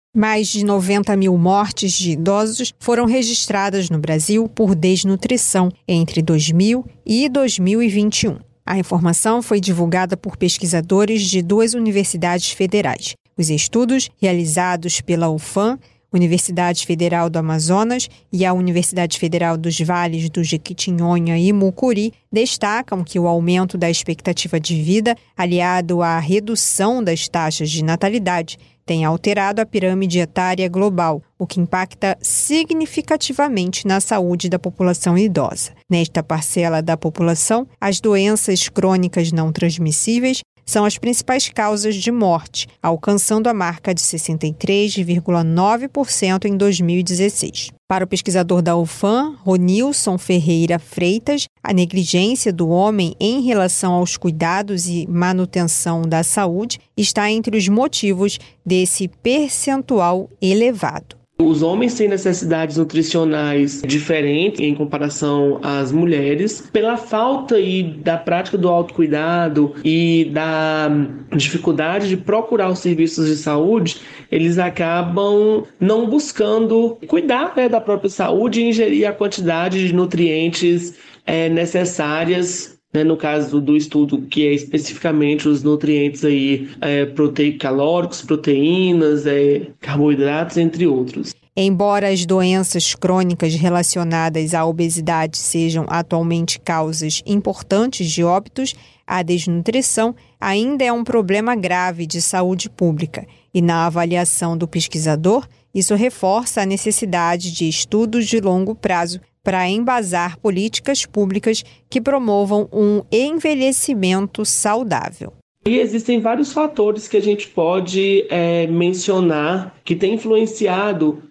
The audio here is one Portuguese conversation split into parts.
Mais de 90 mil mortes de idosos foram registradas no Brasil por desnutrição entre 2000 e 2021. A informação foi divulgada por pesquisadores de 2 universidades federais. Os estudos, realizados pela UFAM, Universidade Federal do Amazonas e a Universidade Federal dos Vales do Jequitinhonha e Mucuri, destacam que o aumento da expectativa de vida, aliado à redução das taxas de natalidade, tem alterado a pirâmide etária global, o que impacta significativamente na saúde da população idosa. Nesta parcela da população, as doenças crônicas não transmissíveis são as principais causas de morte, alcançando a marca de 63,9% em 2016. Para o pesquisador da UFAM, Ronilson Ferreira Freitas, a negligência do homem em relação aos cuidados e manutenção da saúde está entre os motivos desse percentual elevado. Os homens têm necessidades nutricionais diferentes em comparação às mulheres, pela falta da prática do autocuidado e da dificuldade de procurar os serviços de saúde. Eles acabam não buscando cuidar da própria saúde e ingerir a quantidade de nutrientes necessárias. No caso do estudo, que é especificamente os nutrientes calóricos, proteínas, carboidratos, entre outros. Embora as doenças crônicas relacionadas à obesidade sejam atualmente causas importantes de óbitos, a desnutrição ainda é um problema grave de saúde pública. E na avaliação do pesquisador, isso reforça a necessidade de estudos de longo prazo para embasar políticas públicas que promovam um envelhecimento saudável. E existem vários fatores que a gente pode mencionar que têm influenciado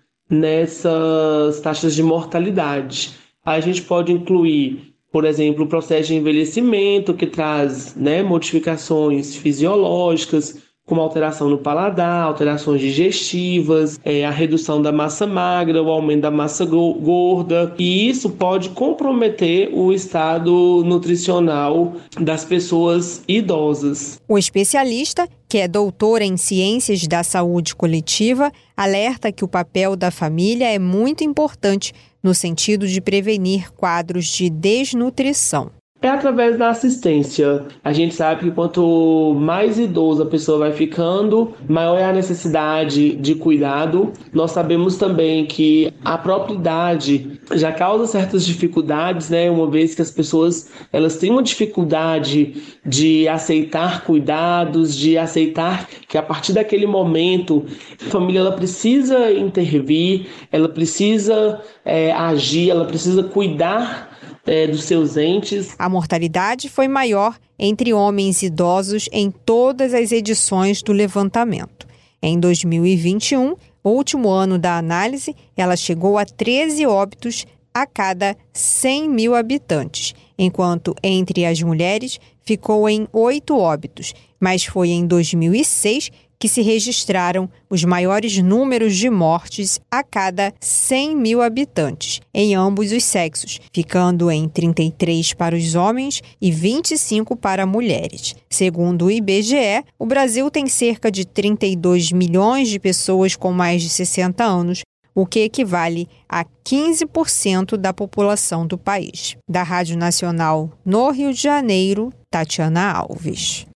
nessas taxas de mortalidade. A gente pode incluir, por exemplo, o processo de envelhecimento, que traz modificações fisiológicas, como alteração no paladar, alterações digestivas, a redução da massa magra, o aumento da massa gorda, e isso pode comprometer o estado nutricional das pessoas idosas. O especialista, que é doutor em Ciências da Saúde Coletiva, alerta que o papel da família é muito importante no sentido de prevenir quadros de desnutrição. É através da assistência. A gente sabe que quanto mais idosa a pessoa vai ficando, maior é a necessidade de cuidado. Nós sabemos também que a própria idade já causa certas dificuldades, uma vez que as pessoas elas têm uma dificuldade de aceitar cuidados, de aceitar que a partir daquele momento a família ela precisa intervir, ela precisa agir, ela precisa cuidar dos seus entes. A mortalidade foi maior entre homens idosos em todas as edições do levantamento. Em 2021, o último ano da análise, ela chegou a 13 óbitos a cada 100 mil habitantes, enquanto entre as mulheres ficou em 8 óbitos, mas foi em 2006 que se registraram os maiores números de mortes a cada 100 mil habitantes, em ambos os sexos, ficando em 33 para os homens e 25 para mulheres. Segundo o IBGE, o Brasil tem cerca de 32 milhões de pessoas com mais de 60 anos, o que equivale a 15% da população do país. Da Rádio Nacional no Rio de Janeiro, Tatiana Alves.